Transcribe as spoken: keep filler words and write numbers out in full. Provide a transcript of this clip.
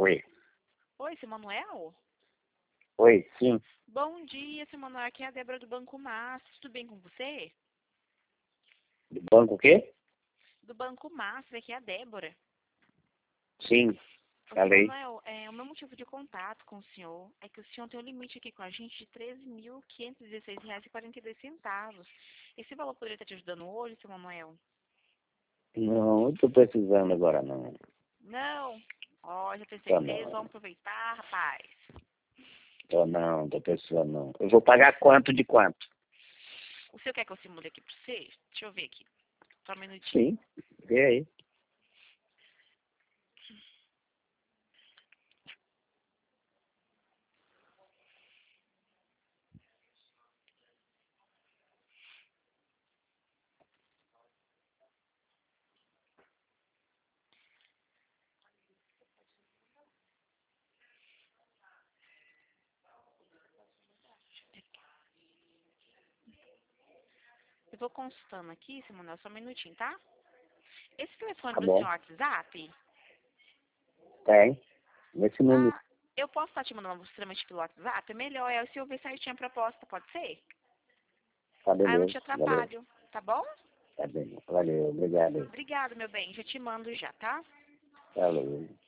Oi. Oi, seu Manuel? Oi, sim. Bom dia, seu Manuel. Aqui é a Débora do Banco Master. Tudo bem com você? Do banco o quê? Do Banco Master, aqui é a Débora. Sim, Ô, seu falei. Manuel, é, o meu motivo de contato com o senhor é que o senhor tem um limite aqui com a gente de treze mil quinhentos e dezesseis reais e quarenta e dois centavos. Esse valor poderia estar te ajudando hoje, seu Manuel? Não, eu tô precisando agora não. Não? Ó, já tem Tô certeza? não. Vamos aproveitar, rapaz. Tô não, tô precisando não. Eu vou pagar quanto de quanto? O senhor quer que eu simule aqui pra você? Deixa eu ver aqui. Só um minutinho. Sim, vê aí. Eu vou consultando aqui, seu Manuel, só um minutinho, tá? Esse telefone Tá do senhor bom. é WhatsApp? Tem. Nesse número. Ah, eu posso estar te mandando extremamente pelo WhatsApp? É melhor, é se eu ver certinho a proposta, pode ser? Tá Ah, eu não beleza. te Valeu. atrapalho, tá bom? Tá bem. Valeu. Obrigado aí. Obrigada, meu bem. Já te mando já, tá? Falou.